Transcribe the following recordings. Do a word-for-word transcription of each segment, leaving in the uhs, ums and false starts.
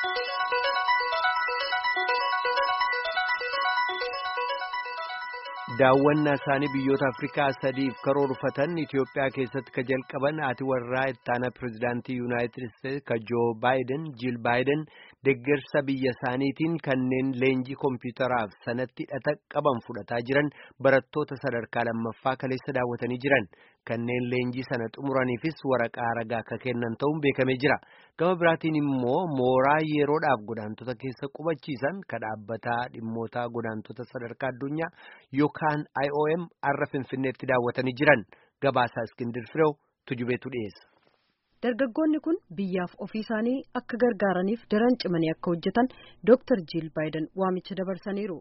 daawwannaa isaanii biyyoota Afrikaa sadiif karoorfatan Itoophiyaa keessatti ka jalqaban ati warraa ittaana pirezidaantii Yuunaayitid Isteetsi ka Joo Baayiden Jiil Baayiden deeggarsa biyya isaaniitiin kanneen leenjii kompiitaraaf sanatti hidhata qaban fudhataa jiran barattoota sadarkaa lammaffaa kaleessa daawwatanii jiran kanneen leenjii sana xumuraniifis waraqaa ragaa akka kennan ta'uun beekamee jira. Gama biraatiin immoo mooraa yeroodhaaf godaantota keessa qubachiisan ka dhaabbataa dhimmoota godaantota sadarkaa addunyaa yookaan I O M har'a Finfinneetti daawwatanii jiran gabaasaa Iskindir Fireew tujubeetu dhiyeessa. Dargaggoonni kun biyyaaf ofii isaanii akka gargaaraniif daran cimanii akka hojjetan Doctor Jiil Baayiden waamicha dabarsaniiru.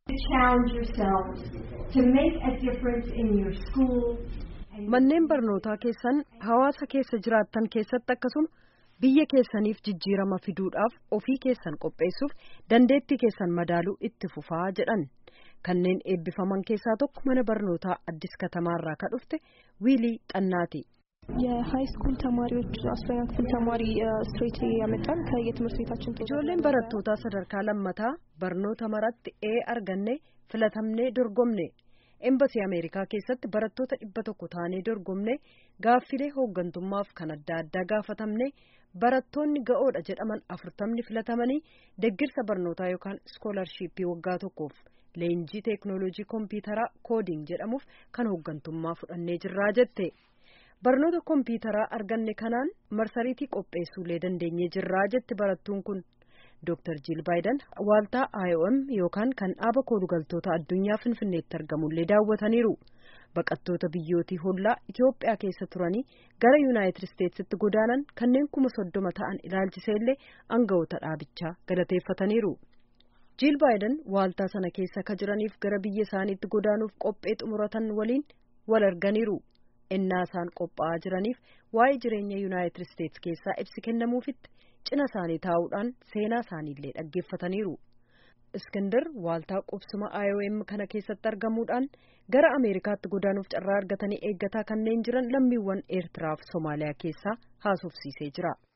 Manneen barnootaa keessan hawaasa keessa jiraattan keessatti akkasuma biyya keessaniif jijjiirama fiduudhaaf ofii keessan qopheessuuf dandeettii keessan madaaluu itti fufaa jedhan. Kanneen eebbifaman keessaa tokko mana barnootaa Addis Katamaarraa ka dhufte Wiilii Xannaati. የሃይ ስኩል ተማሪዎች አስረኛ ክፍል ተማሪ ስትሬት ያመጣን ከየትምህርት ቤታችን ijoolleen barattoota sadarkaa lammataa barnoota maratti ee arganne filatamnee dorgomne Embassy Ameerikaa keessatti barattoota dhibba tokko taanee dorgomne gaaffilee hooggantummaaf kan adda addaa gaafatamne barattoonni ga'oodha jedhaman afurtamni filatamanii deeggarsa barnootaa yookaan iskoolarshiippii waggaa tokkoof leenjii teeknooloojii kompiitaraa koodiing jedhamuuf kan hooggantummaa fudhannee jirraa jette. Barnoota kompiitaraa arganne kanaan marsariitii qopheessuulee dandeenyee jirraa jetti barattuun kun. Doctor Jiil Baayiden waaltaa I O M yookaan kan dhaaba koolugaltoota addunyaa Finfinneetti argamullee daawwataniiru. Baqattoota biyyootii hollaa Itoophiyaa keessa turanii gara Yuunaayitid Isteetsitti godaanan kanneen kuma soddoma ta'an ilaalchiseellee aangawoota dhaabichaa galateeffataniiru. Jiil Baayiden waaltaa sana keessa ka jiraniif gara biyya isaaniitti godaanuuf qophee xumuratan waliin wal arganiiru. Ennaa isaan qophaa'aa jiraniif waa'ee jireenya Yuunaayitid Isteetsi keessaa ibsi kennamuufitti cina isaanii taa'uudhaan seenaa isaaniillee dhaggeeffataniiru. Iskindir waaltaa qubsuma I O M kana keessatti argamuudhaan gara Ameerikaatti godaanuuf carraa argatanii eeggataa kanneen jiran lammiiwwan Eertiraa fi Somaaliyaa keessaa haasofsiisee jira.